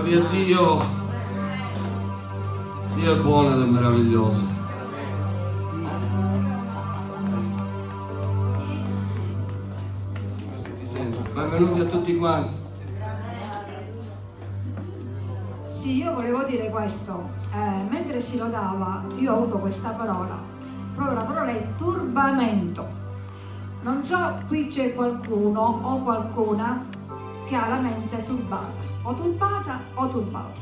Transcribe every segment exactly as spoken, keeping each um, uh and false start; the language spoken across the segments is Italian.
Gloria a Dio. Dio è buono ed è meraviglioso. Ti sento. Benvenuti a tutti quanti. Sì, io volevo dire questo. Eh, mentre si lodava, io ho avuto questa parola. Proprio la parola è turbamento. Non so, qui c'è qualcuno o qualcuna che ha la mente turbata. O turbata o turbato.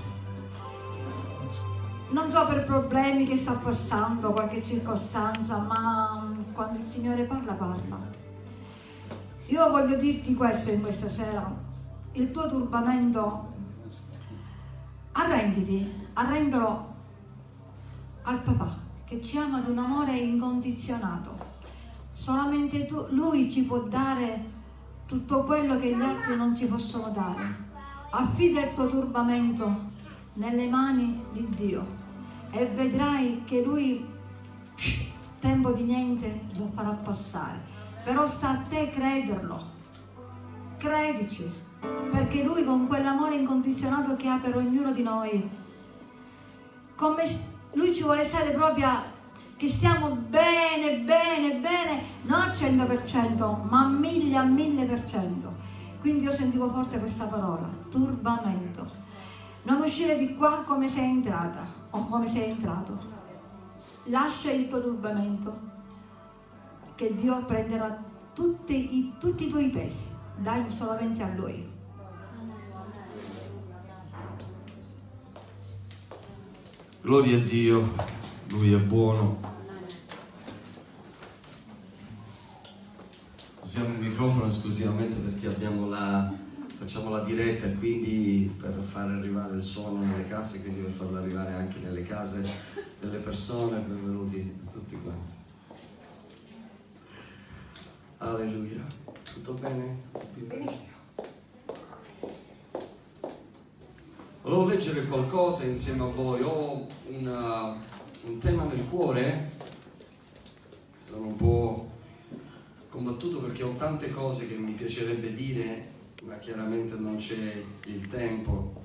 Non so per problemi che sta passando, qualche circostanza, ma quando il Signore parla, parla. Io voglio dirti questo in questa sera. Il tuo turbamento, arrenditi, arrendilo al papà, che ci ama ad un amore incondizionato. Solamente tu, lui ci può dare tutto quello che gli altri non ci possono dare. Affida il tuo turbamento nelle mani di Dio e vedrai che lui, tempo di niente, lo farà passare. Però sta a te crederlo, credici, perché lui con quell'amore incondizionato che ha per ognuno di noi, come lui ci vuole stare proprio a, che stiamo bene, bene, bene, non al cento per cento, ma a mille, a mille per cento. Quindi io sentivo forte questa parola, turbamento. Non uscire di qua come sei entrata o come sei entrato. Lascia il tuo turbamento, che Dio prenderà tutti i, tutti i tuoi pesi. Dai solamente a Lui. Gloria a Dio, Lui è buono. Usiamo il microfono esclusivamente perché abbiamo la, facciamo la diretta e quindi per far arrivare il suono nelle case, quindi per farlo arrivare anche nelle case delle persone. Benvenuti a tutti quanti. Alleluia. Tutto bene? Benissimo. Volevo leggere qualcosa insieme a voi. Ho una, un tema nel cuore. Sono un po' combattuto perché ho tante cose che mi piacerebbe dire, ma chiaramente non c'è il tempo.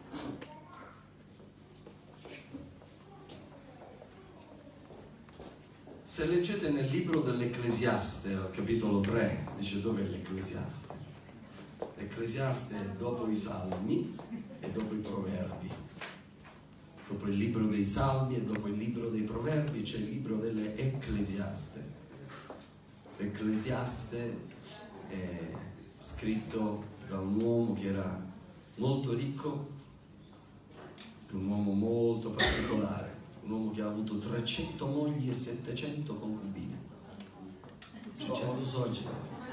Se leggete nel libro dell'Ecclesiaste, al capitolo tre, dice dov'è l'Ecclesiaste? L'Ecclesiaste è dopo i Salmi e dopo i Proverbi. Dopo il libro dei Salmi e dopo il libro dei Proverbi c'è il libro delle Ecclesiaste. L'Ecclesiaste è scritto da un uomo che era molto ricco, un uomo molto particolare, un uomo che ha avuto trecento mogli e settecento concubine. Successo soggi.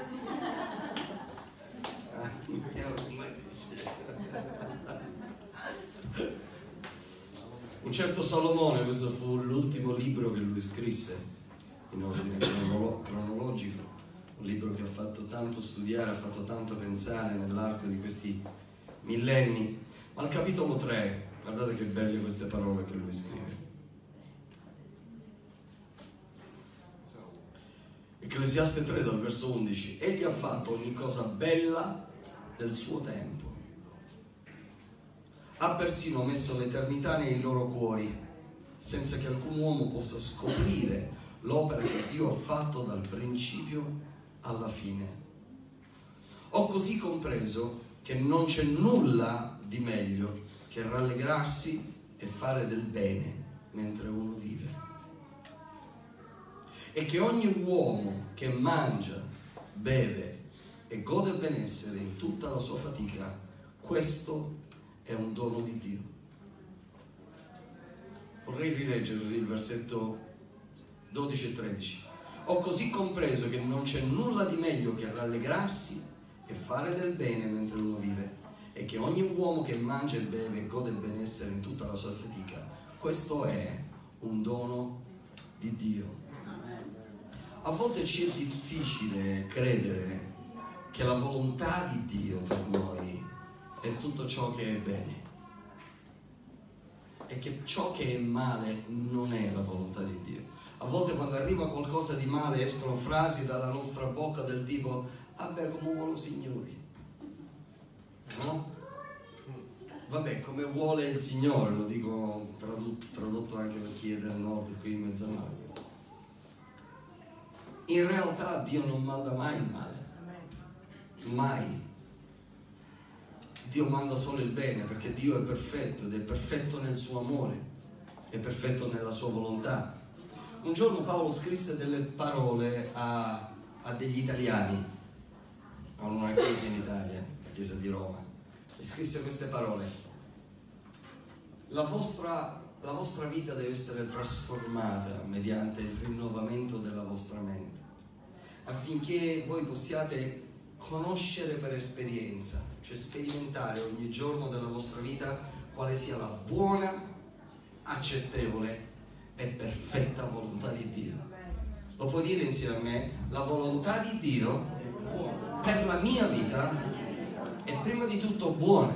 Un certo Salomone, questo fu l'ultimo libro che lui scrisse in ordine cronologico, un libro che ha fatto tanto studiare, ha fatto tanto pensare nell'arco di questi millenni. Ma al capitolo tre, guardate che belle queste parole che lui scrive. Ecclesiaste tre dal verso undici: egli ha fatto ogni cosa bella nel suo tempo, ha persino messo l'eternità nei loro cuori, senza che alcun uomo possa scoprire l'opera che Dio ha fatto dal principio alla fine. Ho così compreso che non c'è nulla di meglio che rallegrarsi e fare del bene mentre uno vive, e che ogni uomo che mangia, beve e gode benessere in tutta la sua fatica, questo è un dono di Dio. Vorrei rileggere così il versetto dodici e tredici. Ho così compreso che non c'è nulla di meglio che rallegrarsi e fare del bene mentre uno vive, e che ogni uomo che mangia e beve e gode il benessere in tutta la sua fatica, questo è un dono di Dio. A volte ci è difficile credere che la volontà di Dio per noi è tutto ciò che è bene e che ciò che è male non è la volontà di Dio. A volte quando arriva qualcosa di male escono frasi dalla nostra bocca del tipo: vabbè, come vuole il Signore, no? vabbè, come vuole il Signore, lo dico tradotto, tradotto anche per chi è del nord qui in mezzo al mare. In realtà Dio non manda mai il male, mai. Dio manda solo il bene, perché Dio è perfetto ed è perfetto nel suo amore, è perfetto nella sua volontà. Un giorno Paolo scrisse delle parole a, a degli italiani, a una chiesa in Italia, la chiesa di Roma, e scrisse queste parole: la vostra, la vostra vita deve essere trasformata mediante il rinnovamento della vostra mente, affinché voi possiate conoscere per esperienza, cioè sperimentare ogni giorno della vostra vita quale sia la buona, accettevole e perfetta volontà di Dio. Lo puoi dire insieme a me? La volontà di Dio per la mia vita è prima di tutto buona,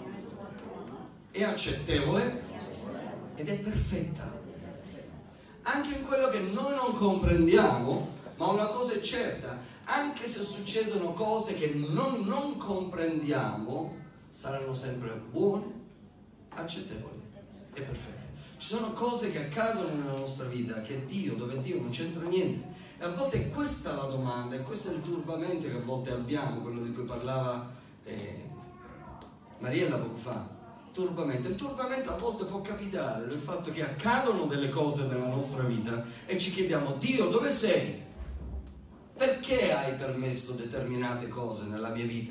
è accettevole ed è perfetta. Anche in quello che noi non comprendiamo, ma una cosa è certa: anche se succedono cose che non, non comprendiamo, saranno sempre buone, accettevoli e perfette. Ci sono cose che accadono nella nostra vita che Dio, dove Dio non c'entra niente, e a volte è questa la domanda, e questo è il turbamento che a volte abbiamo, quello di cui parlava eh, Mariella poco fa. Turbamento. Il turbamento a volte può capitare del fatto che accadono delle cose nella nostra vita e ci chiediamo: Dio, dove sei? Perché hai permesso determinate cose nella mia vita?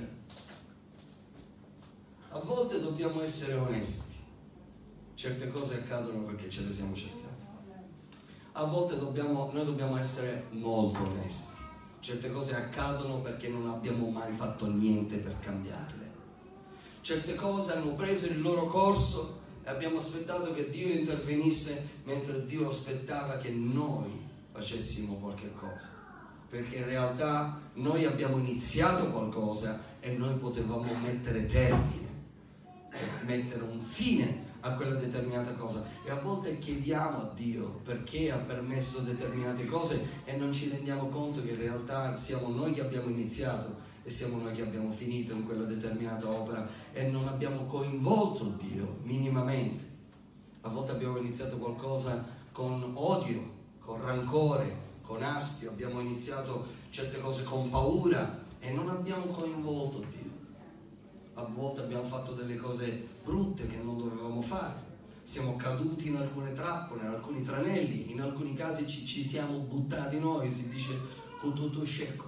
A volte dobbiamo essere onesti. Certe cose accadono perché ce le siamo cercate. A volte dobbiamo, noi dobbiamo essere molto onesti. Certe cose accadono perché non abbiamo mai fatto niente per cambiarle. Certe cose hanno preso il loro corso e abbiamo aspettato che Dio intervenisse, mentre Dio aspettava che noi facessimo qualche cosa. Perché in realtà noi abbiamo iniziato qualcosa e noi potevamo mettere termine, mettere un fine a quella determinata cosa. E a volte chiediamo a Dio perché ha permesso determinate cose e non ci rendiamo conto che in realtà siamo noi che abbiamo iniziato e siamo noi che abbiamo finito in quella determinata opera e non abbiamo coinvolto Dio minimamente. A volte abbiamo iniziato qualcosa con odio, con rancore, con astio, abbiamo iniziato certe cose con paura e non abbiamo coinvolto Dio. A volte abbiamo fatto delle cose brutte che non dovevamo fare, siamo caduti in alcune trappole, in alcuni tranelli, in alcuni casi ci, ci siamo buttati noi, si dice con tutto scecco.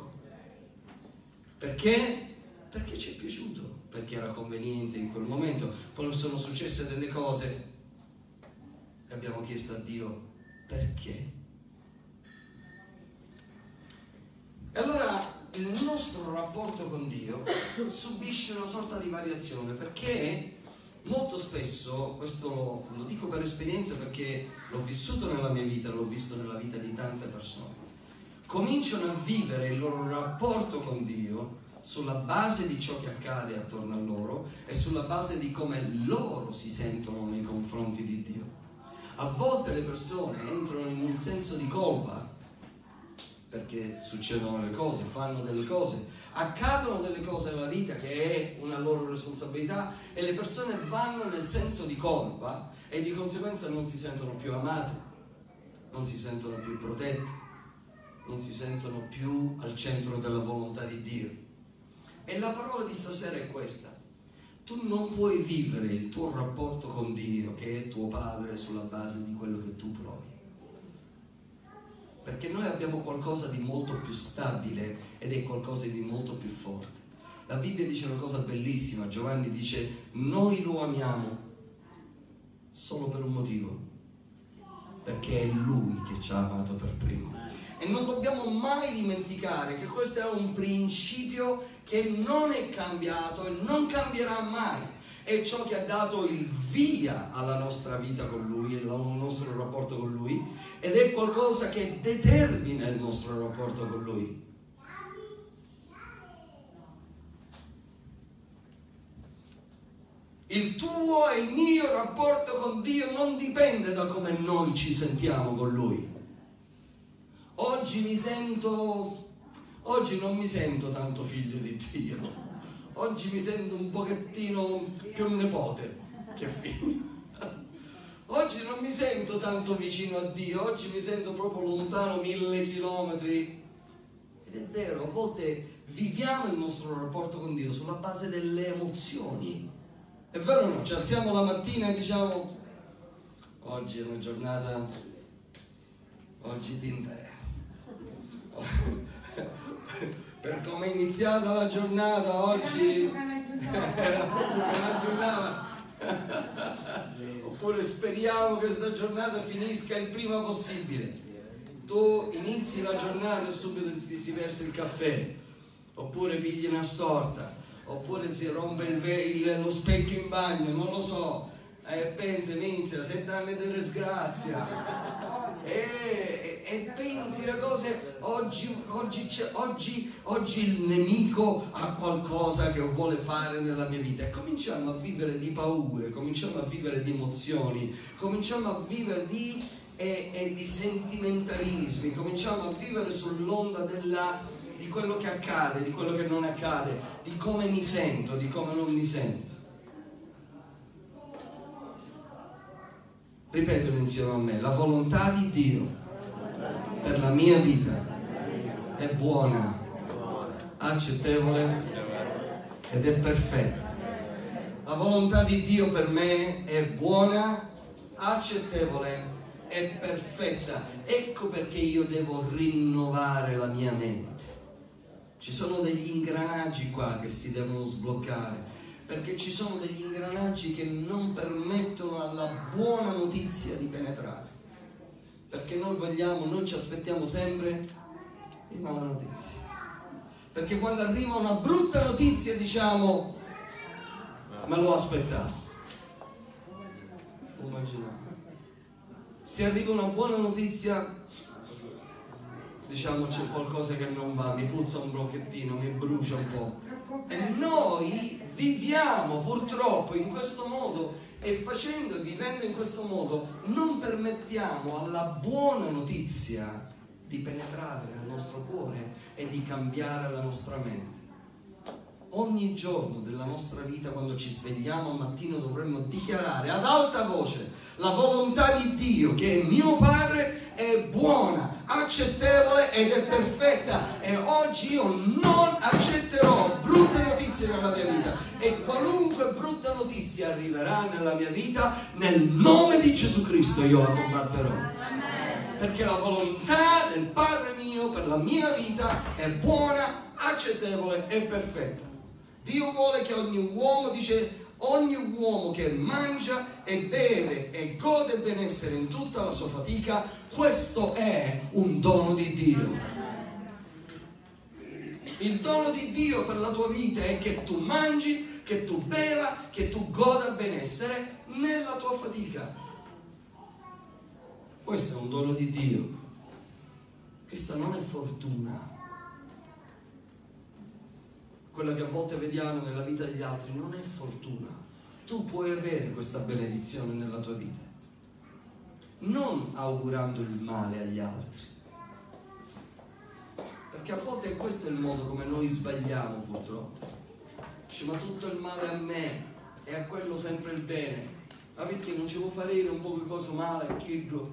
Perché? Perché ci è piaciuto, perché era conveniente in quel momento. Poi sono successe delle cose e abbiamo chiesto a Dio perché. E allora il nostro rapporto con Dio subisce una sorta di variazione, perché molto spesso, questo lo, lo dico per esperienza perché l'ho vissuto nella mia vita, l'ho visto nella vita di tante persone, cominciano a vivere il loro rapporto con Dio sulla base di ciò che accade attorno a loro e sulla base di come loro si sentono nei confronti di Dio. A volte le persone entrano in un senso di colpa perché succedono le cose, fanno delle cose, accadono delle cose nella vita che è una loro responsabilità e le persone vanno nel senso di colpa e di conseguenza non si sentono più amate, non si sentono più protette, non si sentono più al centro della volontà di Dio. E la parola di stasera è questa: tu non puoi vivere il tuo rapporto con Dio, che è tuo Padre, sulla base di quello che tu provi, perché noi abbiamo qualcosa di molto più stabile ed è qualcosa di molto più forte. La Bibbia dice una cosa bellissima, Giovanni dice: noi lo amiamo solo per un motivo, perché è Lui che ci ha amato per primo. E non dobbiamo mai dimenticare che questo è un principio che non è cambiato e non cambierà mai. È ciò che ha dato il via alla nostra vita con Lui, al nostro rapporto con Lui, ed è qualcosa che determina il nostro rapporto con Lui. Il tuo e il mio rapporto con Dio non dipende da come noi ci sentiamo con Lui. Oggi mi sento, oggi non mi sento tanto figlio di Dio. oggi mi sento un pochettino più nipote che figlio. Oggi non mi sento tanto vicino a Dio, oggi mi sento proprio lontano mille chilometri. Ed è vero, a volte viviamo il nostro rapporto con Dio sulla base delle emozioni. È vero o no? Ci alziamo la mattina e diciamo: oggi è una giornata, oggi tinta. Per come è iniziata la giornata oggi era una giornata. Oppure speriamo che questa giornata finisca il prima possibile. Tu inizi la giornata e subito ti si versa il caffè, oppure pigli una storta, oppure si rompe il il, lo specchio in bagno, non lo so, e pensi, inizia sette anni di disgrazia e, e, e pensi a cose. Oggi, oggi, oggi, oggi il nemico ha qualcosa che vuole fare nella mia vita, e cominciamo a vivere di paure, cominciamo a vivere di emozioni, cominciamo a vivere di, e, e di sentimentalismi, cominciamo a vivere sull'onda della, di quello che accade, di quello che non accade, di come mi sento, di come non mi sento. Ripetelo insieme a me: la volontà di Dio per la mia vita è buona, accettevole ed è perfetta. La volontà di Dio per me è buona, accettevole e perfetta. Ecco perché io devo rinnovare la mia mente. Ci sono degli ingranaggi qua che si devono sbloccare, perché ci sono degli ingranaggi che non permettono alla buona notizia di penetrare, perché noi vogliamo, noi ci aspettiamo sempre la mala notizia, perché quando arriva una brutta notizia diciamo: me lo aspettavo. Immaginate, se arriva una buona notizia diciamo: c'è qualcosa che non va, mi puzza un pochettino, mi brucia un po'. E noi viviamo purtroppo in questo modo, e facendo e vivendo in questo modo non permettiamo alla buona notizia di penetrare nel nostro cuore e di cambiare la nostra mente. Ogni giorno della nostra vita, quando ci svegliamo al mattino, dovremmo dichiarare ad alta voce: la volontà di Dio, che è mio Padre, è buona, accettevole ed è perfetta, e oggi io non accetterò brutte notizie nella mia vita, e qualunque brutta notizia arriverà nella mia vita, nel nome di Gesù Cristo io la combatterò, perché la volontà del Padre mio per la mia vita è buona, accettevole e perfetta. Dio vuole che ogni uomo, dice, ogni uomo che mangia e beve e gode il benessere in tutta la sua fatica, questo è un dono di Dio. Il dono di Dio per la tua vita è che tu mangi, che tu beva, che tu goda il benessere nella tua fatica. Questo è un dono di Dio. Questa non è fortuna. Quello che a volte vediamo nella vita degli altri non è fortuna. Tu puoi avere questa benedizione nella tua vita, non augurando il male agli altri, perché a volte questo è il modo come noi sbagliamo, purtroppo. Dice: ma tutto il male a me e a quello sempre il bene, ma perché non ci può fare un po' di cosa male a chirro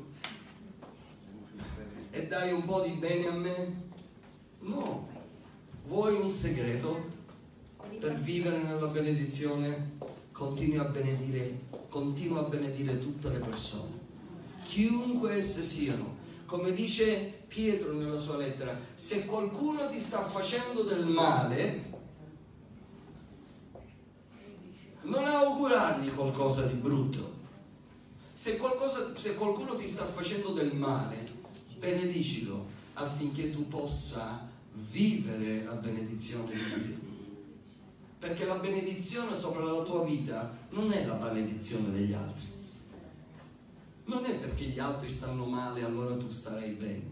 e dai un po' di bene a me? No. Vuoi un segreto per vivere nella benedizione? Continua a benedire, continua a benedire tutte le persone, chiunque esse siano. Come dice Pietro nella sua lettera: se qualcuno ti sta facendo del male, non augurargli qualcosa di brutto. Se, qualcosa, se qualcuno ti sta facendo del male, benedicilo affinché tu possa vivere la benedizione di Dio. Perché la benedizione sopra la tua vita non è la maledizione degli altri. Non è perché gli altri stanno male allora tu starai bene.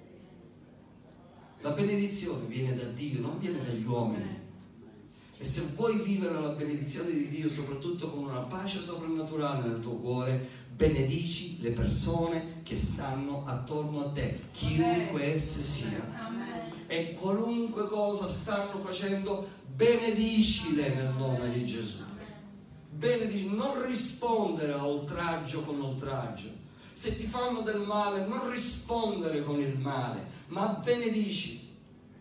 La benedizione viene da Dio, non viene dagli uomini. E se vuoi vivere la benedizione di Dio, soprattutto con una pace soprannaturale nel tuo cuore, benedici le persone che stanno attorno a te, chiunque esse siano. e qualunque cosa stanno facendo, benedicile nel nome di Gesù. Benedici, non rispondere a oltraggio con oltraggio. Se ti fanno del male, non rispondere con il male, ma benedici.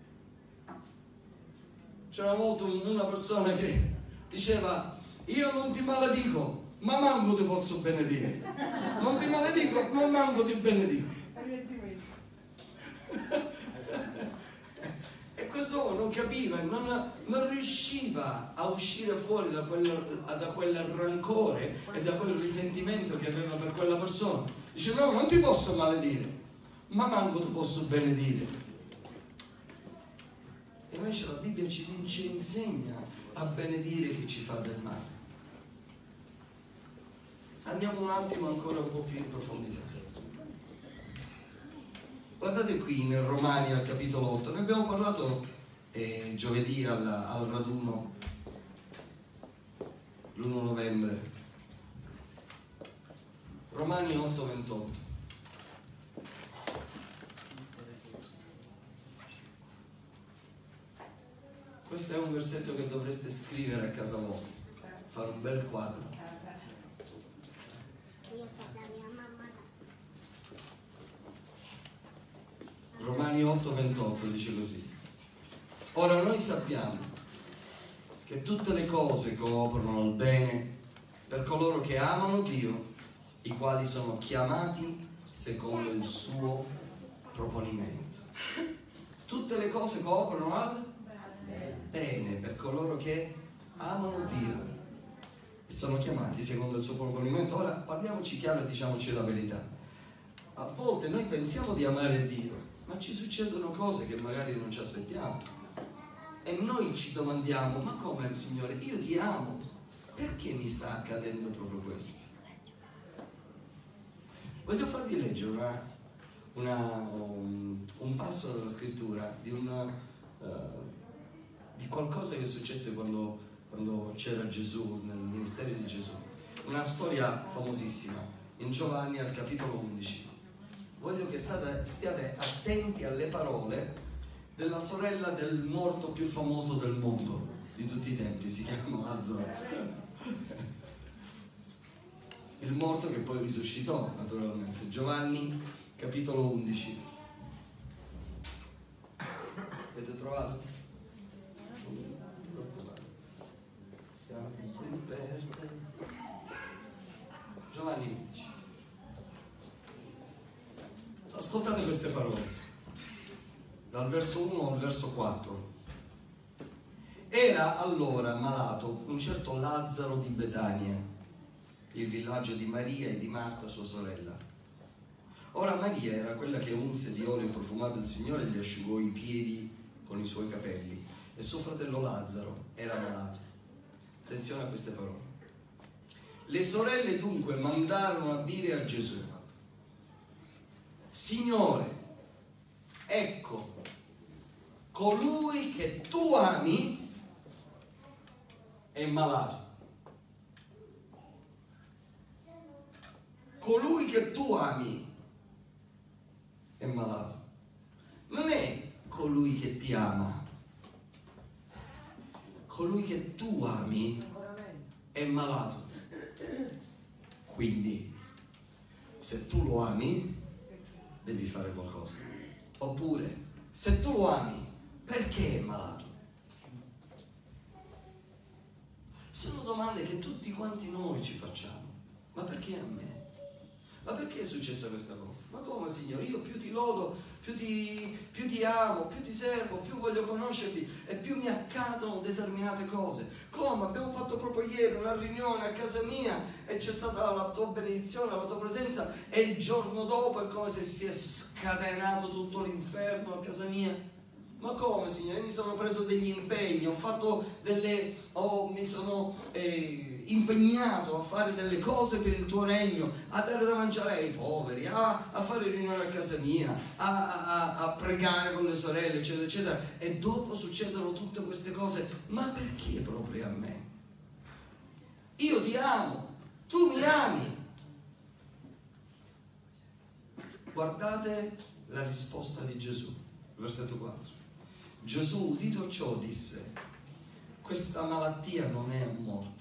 C'era una volta una persona che diceva: io non ti maledico, ma manco ti posso benedire. Non ti maledico, ma manco ti benedico. E questo uomo non capiva, non, non riusciva a uscire fuori da quel, da quel rancore e da quel risentimento che aveva per quella persona. Dice: no, non ti posso maledire, ma manco ti posso benedire. E invece la Bibbia ci, ci insegna a benedire chi ci fa del male. Andiamo un attimo ancora un po' più in profondità. Guardate qui in Romani al capitolo otto, ne abbiamo parlato eh, giovedì al, al raduno l'primo novembre. Romani otto ventotto. Questo è un versetto che dovreste scrivere a casa vostra, fare un bel quadro. Romani otto ventotto dice così: ora noi sappiamo che tutte le cose cooperano al bene per coloro che amano Dio, i quali sono chiamati secondo il suo proponimento. Tutte le cose cooperano al bene per coloro che amano Dio e sono chiamati secondo il suo proponimento. Ora parliamoci chiaro e diciamoci la verità. A volte noi pensiamo di amare Dio, ma ci succedono cose che magari non ci aspettiamo e noi ci domandiamo: ma come, Signore, io ti amo, perché mi sta accadendo proprio questo? Voglio farvi leggere una, una, un, un passo della scrittura di, una, uh, di qualcosa che successe quando, quando c'era Gesù, nel ministero di Gesù. Una storia famosissima in Giovanni al capitolo undici. Voglio che state, stiate attenti alle parole della sorella del morto più famoso del mondo di tutti i tempi, si chiama Lazzaro. Il morto che poi risuscitò, naturalmente. Giovanni capitolo undici. Avete trovato? Non ti preoccupare, siamo qui per te. Giovanni undici. Ascoltate queste parole, dal verso uno al verso quattro. Era allora malato un certo Lazzaro di Betania, il villaggio di Maria e di Marta sua sorella. Ora Maria era quella che unse di olio profumato il Signore e gli asciugò i piedi con i suoi capelli, e suo fratello Lazzaro era malato. Attenzione a queste parole. Le sorelle dunque mandarono a dire a Gesù: Signore, ecco, colui che tu ami è malato. Colui che tu ami è malato. Non è colui che ti ama. Colui che tu ami è malato. Quindi, se tu lo ami, devi fare qualcosa. Oppure, se tu lo ami, perché è malato? Sono domande che tutti quanti noi ci facciamo. Ma perché a me? Ma perché è successa questa cosa? Ma come, Signore? Io più ti lodo, più ti, più ti amo, più ti servo, più voglio conoscerti e più mi accadono determinate cose. Come? Abbiamo fatto proprio ieri una riunione a casa mia e c'è stata la tua benedizione, la tua presenza, e il giorno dopo è come se si è scatenato tutto l'inferno a casa mia. Ma come, Signore? Io mi sono preso degli impegni, ho fatto delle... Oh, mi sono... Eh, impegnato a fare delle cose per il tuo regno, a dare da mangiare ai poveri, a, a fare riunioni a casa mia, a, a, a pregare con le sorelle, eccetera, eccetera, e dopo succedono tutte queste cose. Ma perché proprio a me? Io ti amo, tu mi ami. Guardate la risposta di Gesù, versetto quattro. Gesù, udito ciò, disse: questa malattia non è a morte,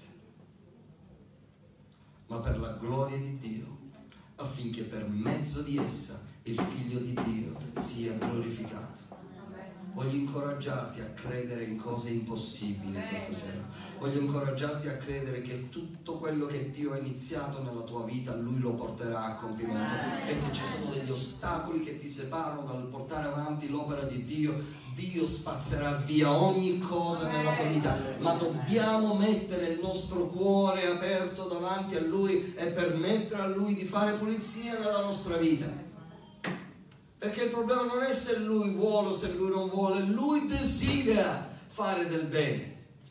ma per la gloria di Dio, affinché per mezzo di essa il Figlio di Dio sia glorificato. Voglio incoraggiarti a credere in cose impossibili questa sera. Voglio incoraggiarti a credere che tutto quello che Dio ha iniziato nella tua vita, Lui lo porterà a compimento. E se ci sono degli ostacoli che ti separano dal portare avanti l'opera di Dio, Dio spazzerà via ogni cosa nella tua vita. Ma dobbiamo mettere il nostro cuore aperto davanti a Lui e permettere a Lui di fare pulizia nella nostra vita. Perché il problema non è se Lui vuole o se Lui non vuole, Lui desidera fare del bene.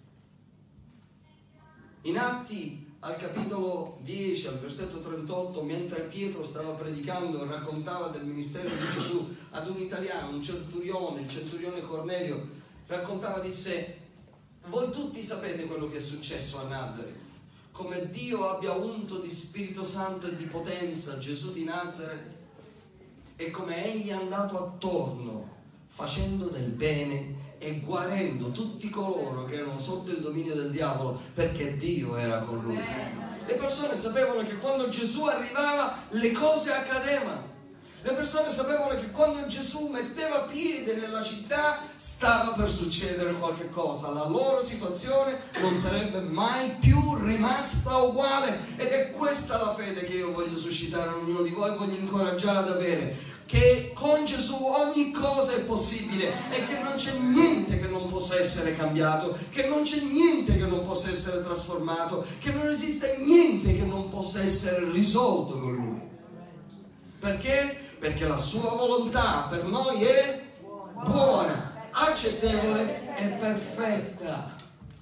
In Atti, al capitolo dieci, al versetto trentotto, mentre Pietro stava predicando e raccontava del ministero di Gesù ad un italiano, un centurione, il centurione Cornelio, raccontava, disse: voi tutti sapete quello che è successo a Nazaret, come Dio abbia unto di Spirito Santo e di potenza Gesù di Nazaret, e come egli è andato attorno facendo del bene e guarendo tutti coloro che erano sotto il dominio del diavolo, perché Dio era con lui. Le persone sapevano che quando Gesù arrivava le cose accadevano. Le persone sapevano che quando Gesù metteva piede nella città stava per succedere qualche cosa. La loro situazione non sarebbe mai più rimasta uguale. Ed è questa la fede che io voglio suscitare a ognuno di voi, voglio incoraggiare ad avere. Che con Gesù ogni cosa è possibile e che non c'è niente che non possa essere cambiato, che non c'è niente che non possa essere trasformato, che non esiste niente che non possa essere risolto con Lui. Perché? Perché la sua volontà per noi è buona, accettevole e perfetta.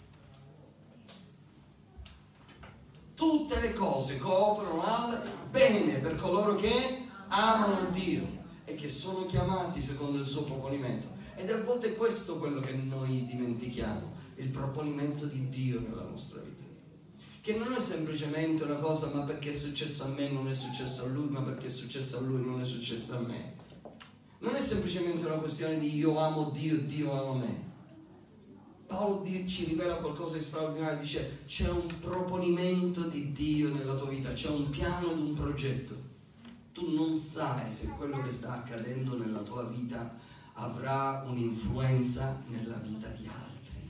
Tutte le cose cooperano al bene per coloro che amano Dio e che sono chiamati secondo il suo proponimento. Ed è a volte questo quello che noi dimentichiamo, il proponimento di Dio nella nostra vita, che non è semplicemente una cosa: ma perché è successo a me non è successo a lui, ma perché è successo a lui non è successo a me. Non è semplicemente una questione di io amo Dio e Dio ama me. Paolo ci rivela qualcosa di straordinario, dice: c'è un proponimento di Dio nella tua vita, c'è un piano ed un progetto. Tu non sai se quello che sta accadendo nella tua vita avrà un'influenza nella vita di altri.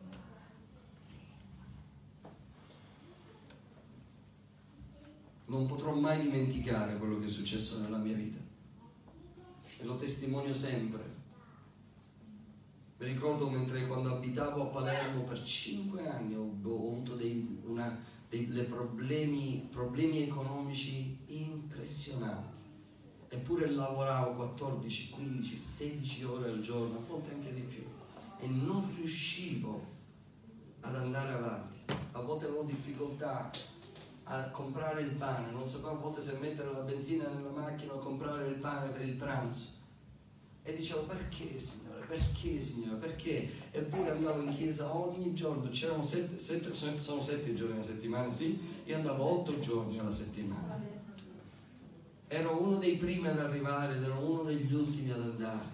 Non potrò mai dimenticare quello che è successo nella mia vita e lo testimonio sempre. Mi ricordo mentre quando abitavo a Palermo per cinque anni ho, ho avuto dei, una, dei dei problemi, problemi economici impressionanti, eppure lavoravo quattordici, quindici, sedici ore al giorno, a volte anche di più, e non riuscivo ad andare avanti. A volte avevo difficoltà a comprare il pane, non sapevo a volte se mettere la benzina nella macchina o comprare il pane per il pranzo. E dicevo: perché Signore, perché Signore, perché? Eppure andavo in chiesa ogni giorno, c'erano sette, sette, sono sette giorni alla settimana, sì, io andavo otto giorni alla settimana. Ero uno dei primi ad arrivare ed ero uno degli ultimi ad andare.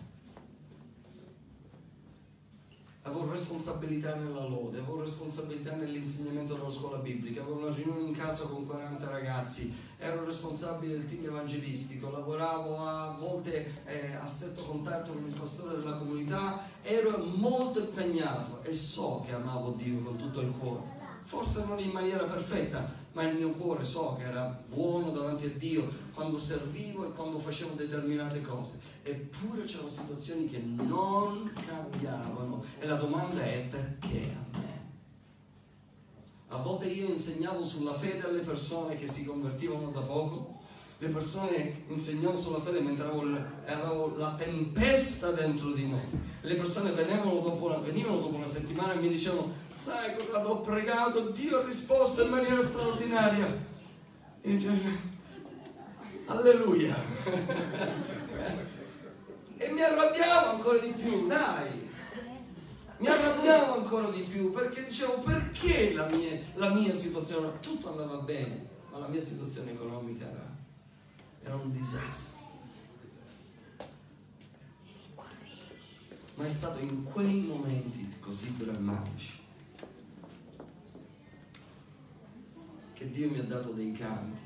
Avevo responsabilità nella lode, avevo responsabilità nell'insegnamento della scuola biblica, avevo una riunione in casa con quaranta ragazzi, ero responsabile del team evangelistico, lavoravo a volte eh, a stretto contatto con il pastore della comunità, ero molto impegnato e so che amavo Dio con tutto il cuore. Forse non in maniera perfetta, ma il mio cuore so che era buono davanti a Dio quando servivo e quando facevo determinate cose. Eppure c'erano situazioni che non cambiavano e la domanda è: perché a me? A volte io insegnavo sulla fede alle persone che si convertivano da poco. Le persone insegnavo sulla fede mentre avevo, avevo la tempesta dentro di me. Le persone venivano dopo, una, venivano dopo una settimana e mi dicevano: sai cosa, ho pregato, Dio ha risposto in maniera straordinaria. E dicevo: alleluia. E mi arrabbiavo ancora di più, dai. Mi arrabbiavo ancora di più perché dicevo: perché la mia, la mia situazione, tutto andava bene, ma la mia situazione economica era Era un disastro. ma è stato in quei momenti così drammatici che Dio mi ha dato dei canti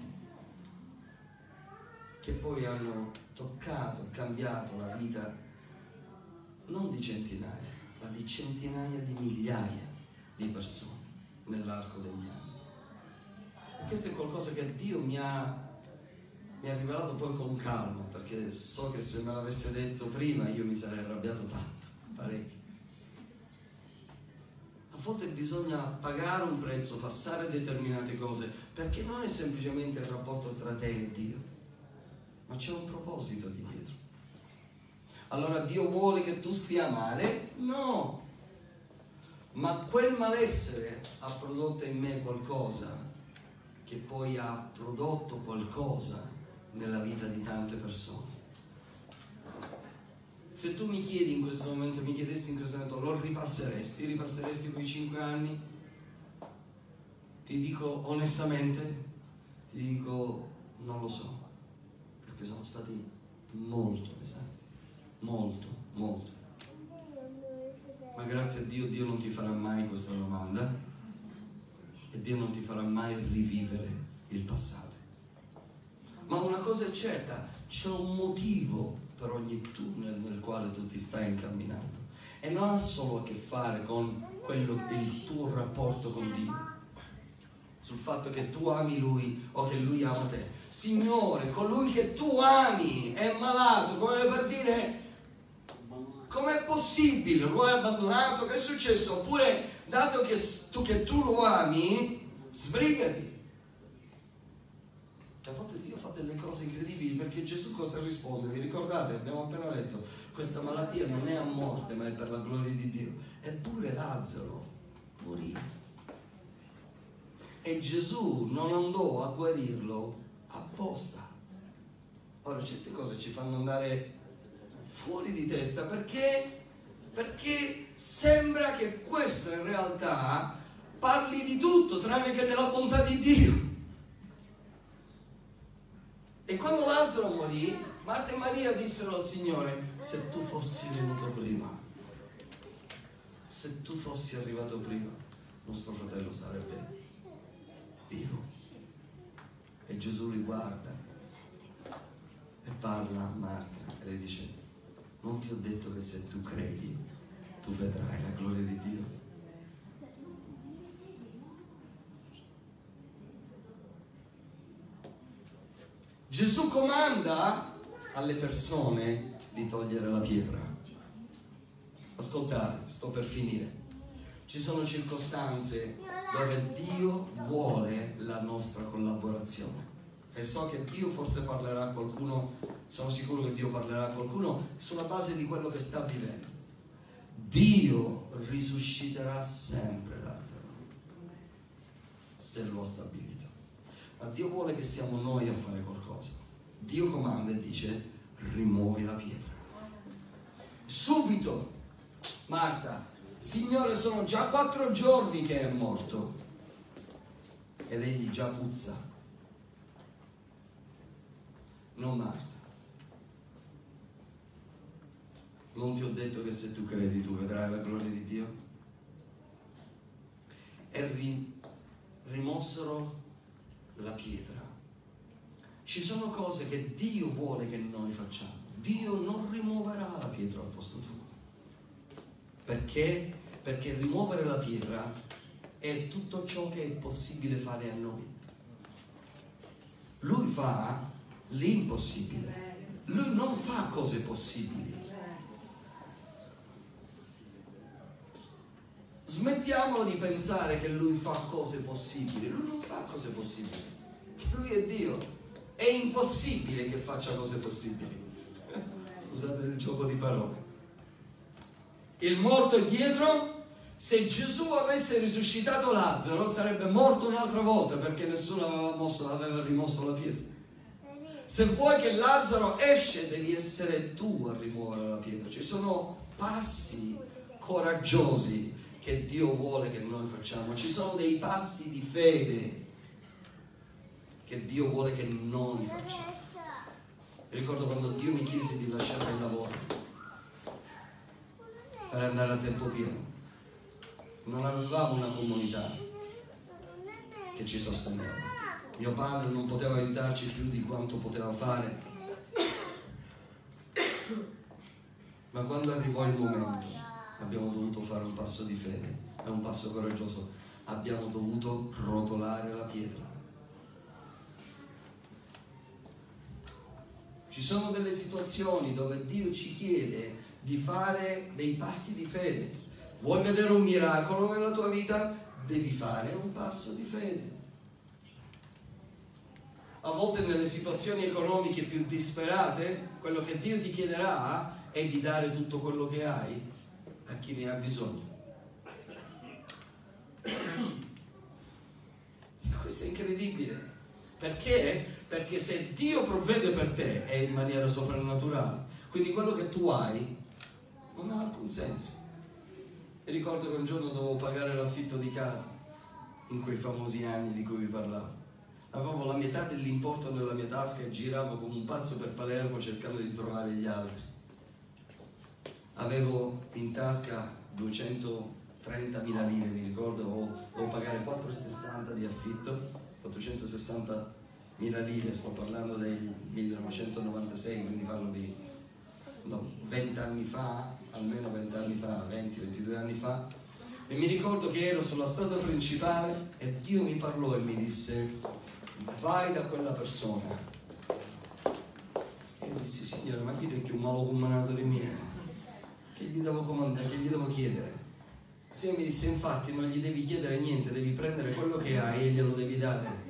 che poi hanno toccato, cambiato la vita non di centinaia, ma di centinaia di migliaia di persone nell'arco degli anni. E questo è qualcosa che Dio mi ha, mi ha rivelato poi con calma, perché so che se me l'avesse detto prima io mi sarei arrabbiato tanto, parecchio. A volte bisogna pagare un prezzo, passare determinate cose, perché non è semplicemente il rapporto tra te e Dio, ma c'è un proposito di dietro. Allora Dio vuole che tu stia male? No! Ma quel malessere ha prodotto in me qualcosa che poi ha prodotto qualcosa nella vita di tante persone. Se tu mi chiedi in questo momento, mi chiedessi in questo momento, lo ripasseresti? Ripasseresti quei cinque anni? Ti dico onestamente, ti dico non lo so, perché sono stati molto pesanti, molto, molto. Ma grazie a Dio, Dio non ti farà mai questa domanda e Dio non ti farà mai rivivere il passato. Ma una cosa è certa, c'è un motivo per ogni tunnel nel quale tu ti stai incamminando e non ha solo a che fare con quello, il tuo rapporto con Dio, sul fatto che tu ami Lui o che Lui ama te. Signore, colui che tu ami è malato, come per dire, com'è possibile? Lo hai abbandonato? Che è successo? Oppure, dato che tu, che tu lo ami, sbrigati. A volte Dio fa delle cose incredibili, perché Gesù cosa risponde? Vi ricordate? Abbiamo appena letto, questa malattia non è a morte ma è per la gloria di Dio. Eppure Lazzaro morì e Gesù non andò a guarirlo apposta. Ora certe cose ci fanno andare fuori di testa, perché perché sembra che questo in realtà parli di tutto tranne che della bontà di Dio. E quando Lazzaro morì, Marta e Maria dissero al Signore: se tu fossi venuto prima, se tu fossi arrivato prima, nostro fratello sarebbe vivo. E Gesù li guarda e parla a Marta e le dice: non ti ho detto che se tu credi tu vedrai la gloria di Dio? Gesù comanda alle persone di togliere la pietra. Ascoltate, sto per finire. Ci sono circostanze dove Dio vuole la nostra collaborazione. E so che Dio forse parlerà a qualcuno, sono sicuro che Dio parlerà a qualcuno sulla base di quello che sta vivendo. Dio risusciterà sempre Lazzaro, se lo ha stabilito. Ma Dio vuole che siamo noi a fare qualcosa. Dio comanda e dice: rimuovi la pietra. Subito Marta: Signore, sono già quattro giorni che è morto. Ed egli già puzza. No, Marta, non ti ho detto che se tu credi tu vedrai la gloria di Dio? E ri, rimossero la pietra. Ci sono cose che Dio vuole che noi facciamo. Dio non rimuoverà la pietra al posto tuo. Perché? Perché rimuovere la pietra è tutto ciò che è possibile fare a noi. Lui fa l'impossibile. Lui non fa cose possibili. Smettiamolo di pensare che Lui fa cose possibili. Lui non fa cose possibili. Lui è Dio. È impossibile che faccia cose possibili. Scusate il gioco di parole. Il morto è dietro. Se Gesù avesse risuscitato Lazzaro sarebbe morto un'altra volta, perché nessuno aveva, mosso, aveva rimosso la pietra. Se vuoi che Lazzaro esce, devi essere tu a rimuovere la pietra. Ci sono passi coraggiosi che Dio vuole che noi facciamo. Ci sono dei passi di fede che Dio vuole che noi facciamo. Ricordo quando Dio mi chiese di lasciare il lavoro. per andare a tempo pieno. Non avevamo una comunità che ci sosteneva. Mio padre non poteva aiutarci più di quanto poteva fare. Ma quando arrivò il momento, abbiamo dovuto fare un passo di fede e un passo coraggioso. Abbiamo dovuto rotolare la pietra. Ci sono delle situazioni dove Dio ci chiede di fare dei passi di fede. Vuoi vedere un miracolo nella tua vita? Devi fare un passo di fede. A volte nelle situazioni economiche più disperate, quello che Dio ti chiederà è di dare tutto quello che hai a chi ne ha bisogno. Questo è incredibile. Perché? Perché se Dio provvede per te è in maniera soprannaturale. Quindi quello che tu hai non ha alcun senso. E ricordo che un giorno dovevo pagare l'affitto di casa, in quei famosi anni di cui vi parlavo. Avevo la metà dell'importo nella mia tasca e giravo come un pazzo per Palermo cercando di trovare gli altri. Avevo in tasca duecentotrentamila lire, mi ricordo, dovevo pagare quattro virgola sessanta di affitto, quattrocentosessantamila lire, sto parlando del millenovecentonovantasei, quindi parlo di no, venti anni fa, almeno venti anni fa, venti ventidue anni fa. E mi ricordo che ero sulla strada principale e Dio mi parlò e mi disse: vai da quella persona. E io dissi: Signore, ma chi è che un malo combinato di me? Che gli devo comandare, che gli devo chiedere? Il Signore mi disse: infatti non gli devi chiedere niente, devi prendere quello che hai e glielo devi dare.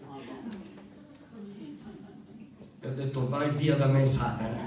E ho detto: vai via da me, Satana.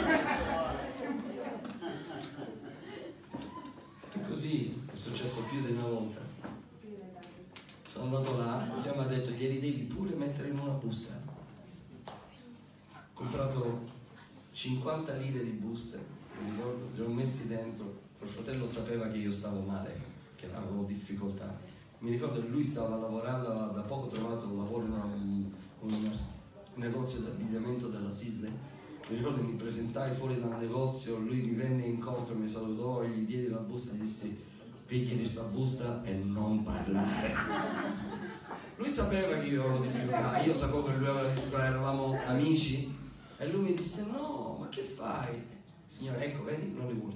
E così è successo più di una volta. Sono andato là, il Signore mi ha detto: glieli devi pure mettere in una busta. Ho comprato cinquanta lire di buste, mi ricordo, li ho messi dentro. Il fratello sapeva che io stavo male, che avevo difficoltà. Mi ricordo che lui stava lavorando, aveva da poco trovato un lavoro in un, un negozio di abbigliamento della Sisley. Mi ricordo che mi presentai fuori dal negozio, lui mi venne incontro, mi salutò e gli diedi la busta e gli dissi: picchiati sta busta e non parlare. Lui sapeva che io avevo difficoltà, io sapevo che lui aveva difficoltà, eravamo amici e lui mi disse: no, ma che fai? Signore, ecco, vedi, non le vuole.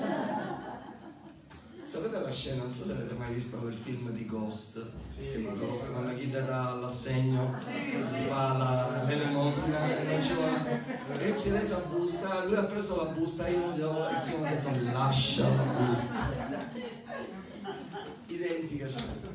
Sapete la scena, non so se avete mai visto quel film di Ghost, il film Ghost, quando chi dà l'assegno fa la, l'elemosina e non ci vuole, e ci resa busta, lui ha preso la busta, io non gli ho, il Signore ha detto: lascia la busta. Identica scena.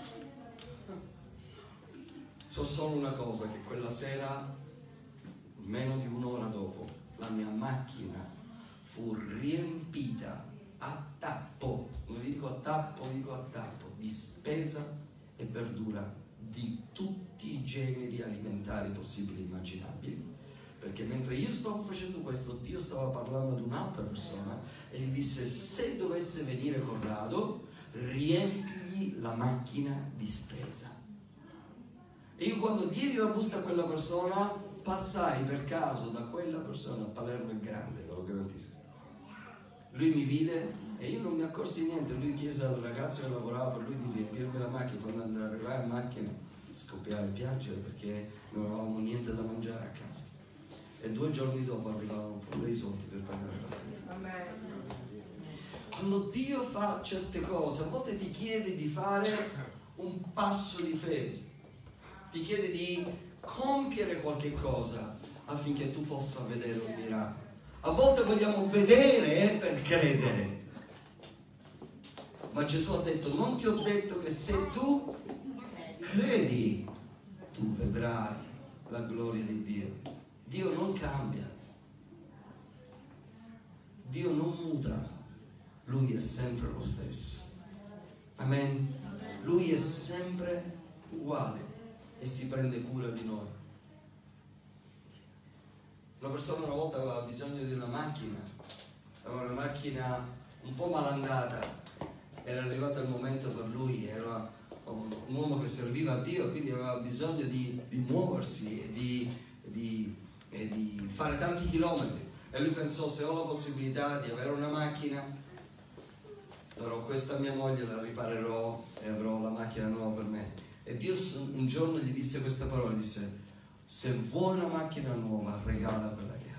So solo una cosa, che quella sera, meno di un'ora dopo, la mia macchina fu riempita a tappo, non vi dico a tappo, dico a tappo, di spesa e verdura di tutti i generi alimentari possibili e immaginabili. Perché mentre io stavo facendo questo, Dio stava parlando ad un'altra persona e gli disse: se dovesse venire Corrado, riempigli la macchina di spesa. E io, quando diedi la busta a quella persona, passai per caso da quella persona, a Palermo è grande, ve lo garantisco. Lui mi vide e io non mi accorsi di niente. Lui chiese al ragazzo che lavorava per lui di riempirmi la macchina. Quando arrivai in macchina scoppiai a piangere perché non avevamo niente da mangiare a casa. E due giorni dopo arrivavano pure i soldi per pagare l'affitto. Quando Dio fa certe cose, a volte ti chiede di fare un passo di fede, ti chiede di compiere qualche cosa affinché tu possa vedere un miracolo. A volte vogliamo vedere per credere, ma Gesù ha detto: non ti ho detto che se tu credi tu vedrai la gloria di Dio. Dio non cambia, Dio non muta, Lui è sempre lo stesso. Amen. Lui è sempre uguale e si prende cura di noi. Una persona una volta aveva bisogno di una macchina, aveva una macchina un po' malandata, era arrivato il momento per lui, era un uomo che serviva a Dio, quindi aveva bisogno di, di muoversi e di, di, e di fare tanti chilometri. E lui pensò: se ho la possibilità di avere una macchina, darò questa a mia moglie, la riparerò e avrò la macchina nuova per me. E Dio un giorno gli disse questa parola, disse: se vuoi una macchina nuova, regala quella che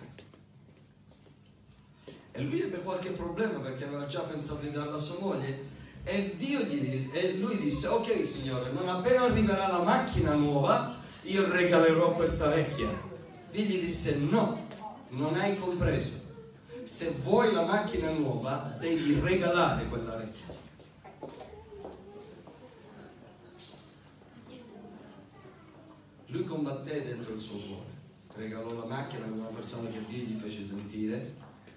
hai. E lui ebbe qualche problema perché aveva già pensato di darla a sua moglie, e, Dio gli, e lui disse: ok Signore, non appena arriverà la macchina nuova io regalerò questa vecchia. Dio gli disse: no, non hai compreso. Se vuoi la macchina nuova devi regalare quella vecchia. Lui combatté dentro il suo cuore, regalò la macchina ad una persona che Dio gli fece sentire.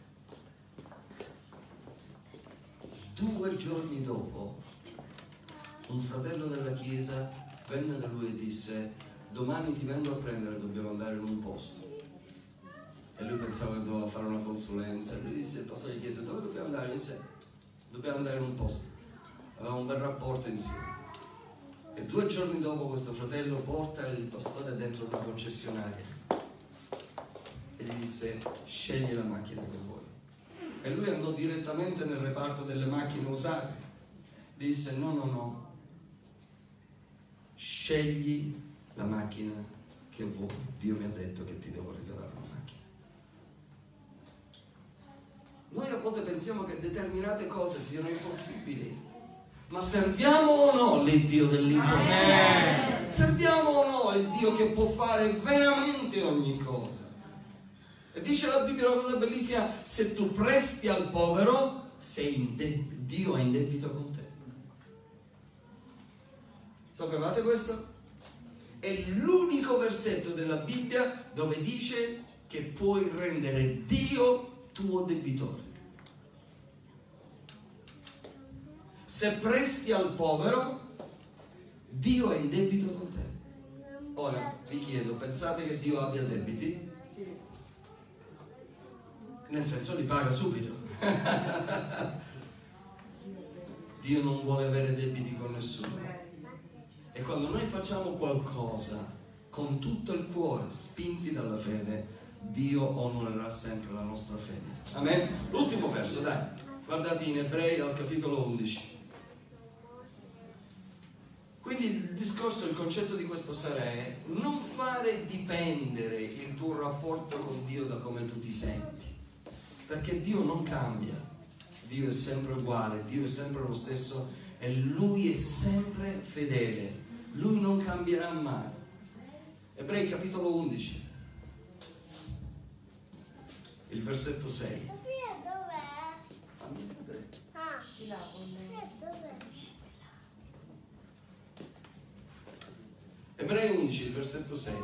Due giorni dopo un fratello della chiesa venne da lui e disse: domani ti vengo a prendere, dobbiamo andare in un posto. E lui pensava che doveva fare una consulenza, e lui disse: il pastore gli chiese: dove dobbiamo andare? Gli disse: dobbiamo andare in un posto. Avevamo un bel rapporto insieme. E due giorni dopo questo fratello porta il pastore dentro una concessionaria e gli disse: scegli la macchina che vuoi. E lui andò direttamente nel reparto delle macchine usate. Gli disse: no, no, no, scegli la macchina che vuoi. Dio mi ha detto che ti devo regalare una macchina. Noi a volte pensiamo che determinate cose siano impossibili, ma serviamo o no l'Iddio dell'impossibile? Serviamo o no il Dio che può fare veramente ogni cosa? E dice la Bibbia una cosa bellissima: se tu presti al povero, sei in de- Dio è in debito con te. Sapevate questo? È l'unico versetto della Bibbia dove dice che puoi rendere Dio tuo debitore. Se presti al povero, Dio è in debito con te. Ora vi chiedo, pensate che Dio abbia debiti? Nel senso, li paga subito. Dio non vuole avere debiti con nessuno. E quando noi facciamo qualcosa con tutto il cuore, spinti dalla fede, Dio onorerà sempre la nostra fede. Amen? L'ultimo verso, dai. Guardate in Ebrei al capitolo undici. Quindi il discorso, il concetto di questa sera è: non fare dipendere il tuo rapporto con Dio da come tu ti senti, perché Dio non cambia, Dio è sempre uguale, Dio è sempre lo stesso e Lui è sempre fedele, Lui non cambierà mai. Ebrei capitolo undici, il versetto sei. Ebrei undici, il versetto sei.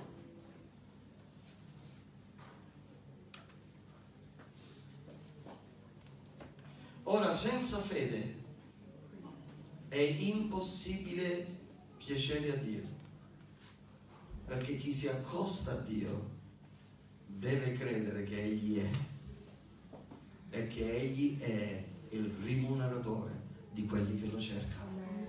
Ora, senza fede è impossibile piacere a Dio, perché chi si accosta a Dio deve credere che Egli è e che Egli è il rimuneratore di quelli che lo cercano.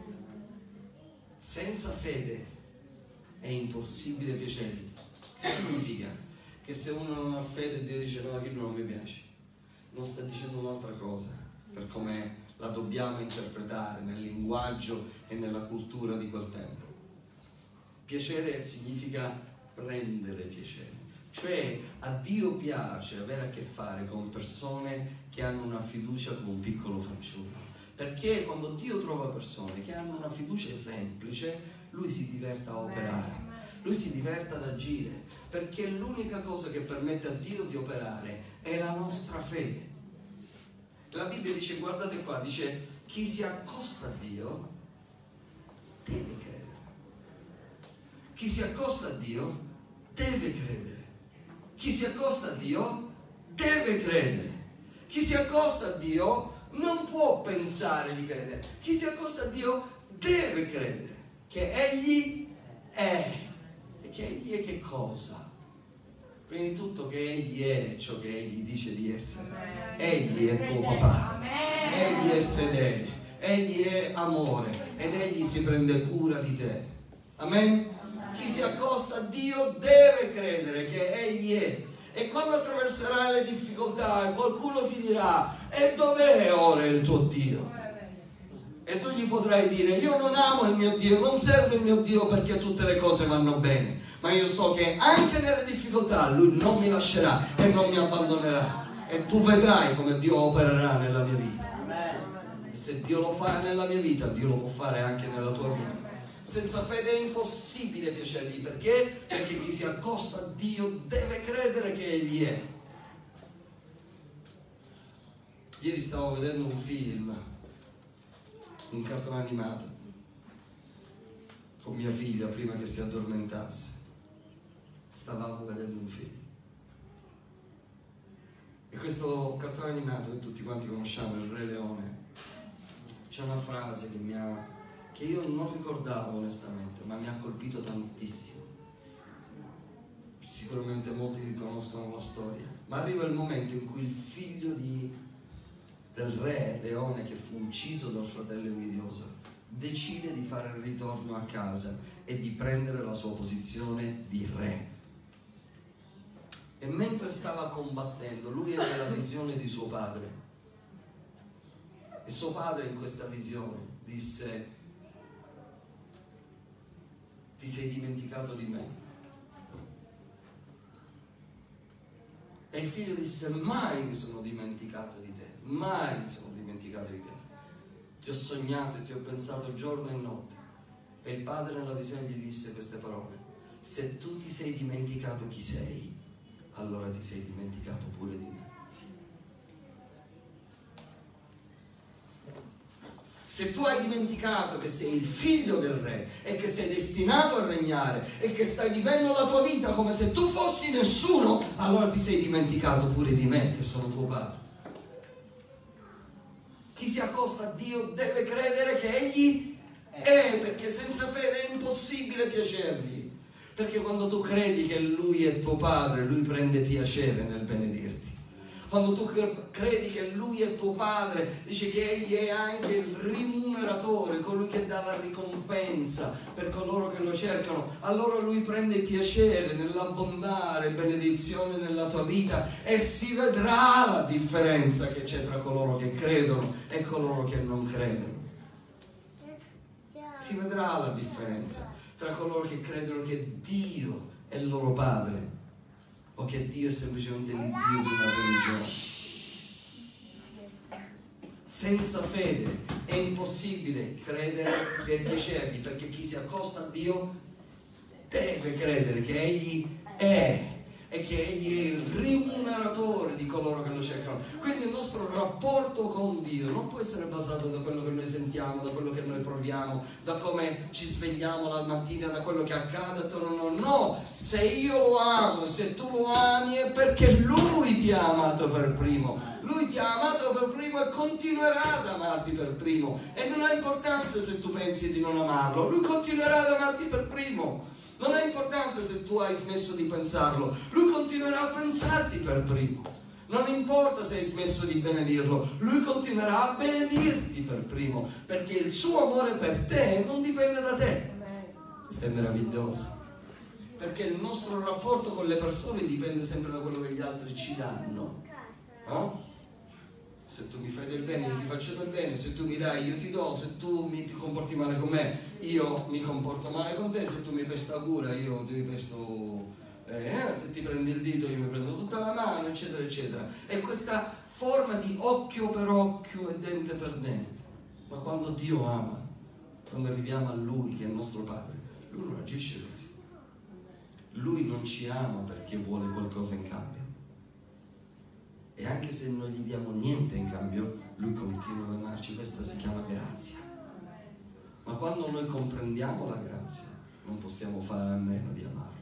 Senza fede è impossibile piacergli. Che significa? Che se uno non ha fede, Dio dice: no, che non mi piace. Non sta dicendo un'altra cosa, per come la dobbiamo interpretare nel linguaggio e nella cultura di quel tempo. Piacere significa prendere piacere, cioè a Dio piace avere a che fare con persone che hanno una fiducia come un piccolo fanciullo, perché quando Dio trova persone che hanno una fiducia semplice, Lui si diverta a operare, Lui si diverta ad agire, perché l'unica cosa che permette a Dio di operare è la nostra fede. La Bibbia dice, guardate qua, dice: chi si accosta a Dio deve credere. Chi si accosta a Dio deve credere. Chi si accosta a Dio deve credere. Chi si accosta a Dio non può pensare di credere. Chi si accosta a Dio deve credere che Egli è. E che Egli è che cosa? Prima di tutto che Egli è ciò che Egli dice di essere. Amen. Egli è tuo papà. Amen. Egli è fedele. Egli è amore. Ed Egli si prende cura di te. Amen? Amen. Chi si accosta a Dio deve credere che Egli è. E quando attraverserai le difficoltà, qualcuno ti dirà: e dov'è ora il tuo Dio? E tu gli potrai dire: io non amo il mio Dio, non servo il mio Dio perché tutte le cose vanno bene, ma io so che anche nelle difficoltà Lui non mi lascerà e non mi abbandonerà, e tu vedrai come Dio opererà nella mia vita. E se Dio lo fa nella mia vita, Dio lo può fare anche nella tua vita. Senza fede è impossibile piacergli. Perché? Perché chi si accosta a Dio deve credere che Egli è. Ieri stavo vedendo un film, un cartone animato, con mia figlia prima che si addormentasse. Stavamo vedendo un film. E questo cartone animato che tutti quanti conosciamo, il Re Leone, c'è una frase che mi ha, che io non ricordavo onestamente, ma mi ha colpito tantissimo. Sicuramente molti conoscono la storia, ma arriva il momento in cui il figlio di, del re leone, che fu ucciso dal fratello invidioso, decide di fare il ritorno a casa e di prendere la sua posizione di re. E mentre stava combattendo, lui ebbe la visione di suo padre. E suo padre in questa visione disse: ti sei dimenticato di me? E il figlio disse: mai mi sono dimenticato di te, mai mi sono dimenticato di te. Ti ho sognato e ti ho pensato giorno e notte. E il padre nella visione gli disse queste parole: se tu ti sei dimenticato chi sei, allora ti sei dimenticato pure di me. Se tu hai dimenticato che sei il figlio del re e che sei destinato a regnare e che stai vivendo la tua vita come se tu fossi nessuno, allora ti sei dimenticato pure di me, che sono tuo padre. Chi si accosta a Dio deve credere che Egli è, perché senza fede è impossibile piacergli. Perché quando tu credi che Lui è tuo padre, Lui prende piacere nel benedirti. Quando tu credi che Lui è tuo padre, dice che Egli è anche il rimuneratore, colui che dà la ricompensa per coloro che lo cercano. Allora Lui prende piacere nell'abbondare benedizione nella tua vita, e si vedrà la differenza che c'è tra coloro che credono e coloro che non credono. Si vedrà la differenza tra coloro che credono che Dio è il loro padre o che Dio è semplicemente l'Iddio di una religione. Senza fede è impossibile credere e piacergli, perché chi si accosta a Dio deve credere che Egli è e che Egli è il rimuneratore di coloro che lo cercano. Quindi il nostro rapporto con Dio non può essere basato da quello che noi sentiamo, da quello che noi proviamo, da come ci svegliamo la mattina, da quello che accade attorno a noi. No, se io lo amo, se tu lo ami, è perché Lui ti ha amato per primo. Lui ti ha amato per primo e continuerà ad amarti per primo. E non ha importanza se tu pensi di non amarlo, Lui continuerà ad amarti per primo. Non ha importanza se tu hai smesso di pensarlo, Lui continuerà a pensarti per primo. Non importa se hai smesso di benedirlo, Lui continuerà a benedirti per primo, perché il suo amore per te non dipende da te. Questo è meraviglioso, perché il nostro rapporto con le persone dipende sempre da quello che gli altri ci danno, no? Se tu mi fai del bene, io ti faccio del bene. Se tu mi dai, io ti do. Se tu mi ti comporti male con me, io mi comporto male con te. Se tu mi pesta cura, io ti pesto eh, se ti prendi il dito, io mi prendo tutta la mano, eccetera eccetera. È questa forma di occhio per occhio e dente per dente. Ma quando Dio ama, quando arriviamo a Lui che è il nostro Padre, Lui non agisce così. Lui non ci ama perché vuole qualcosa in cambio. E anche se non gli diamo niente in cambio, Lui continua ad amarci. Questa si chiama grazia. Ma quando noi comprendiamo la grazia, non possiamo fare a meno di amarlo.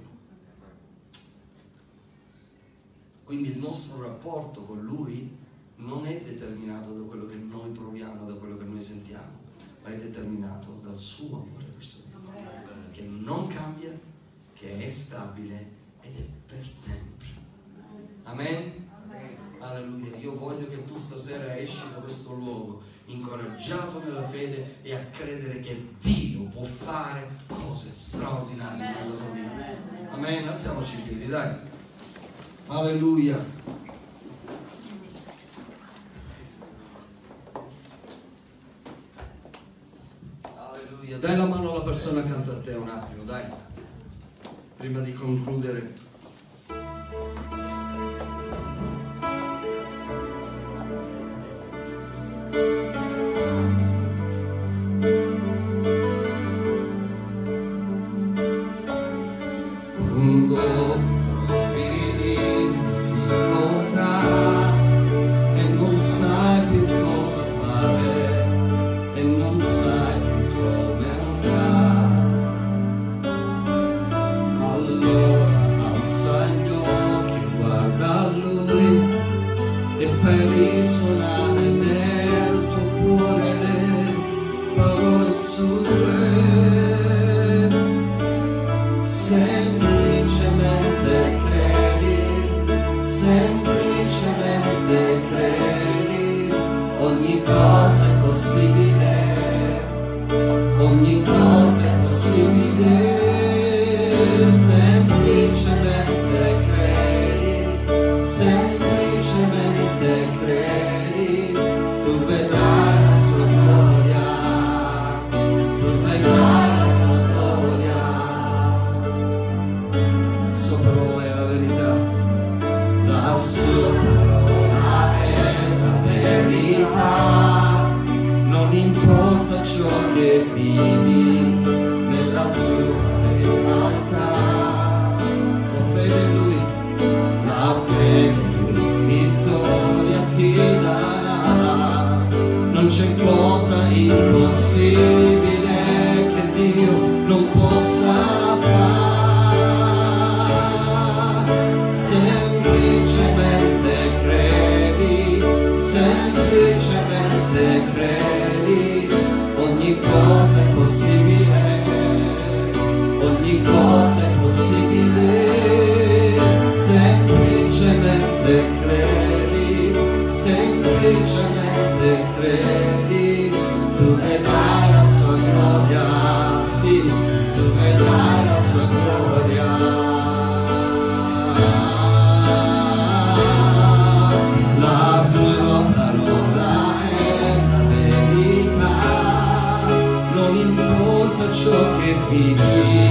Quindi il nostro rapporto con Lui non è determinato da quello che noi proviamo, da quello che noi sentiamo, ma è determinato dal suo amore verso di noi, che non cambia, che è stabile ed è per sempre. Amen? Alleluia. Io voglio che tu stasera esci da questo luogo incoraggiato nella fede e a credere che Dio può fare cose straordinarie nella tua vita. Amen. Alziamoci in piedi, dai. Alleluia. Dai la mano alla persona accanto a te un attimo, dai, prima di concludere. Ciò che vivi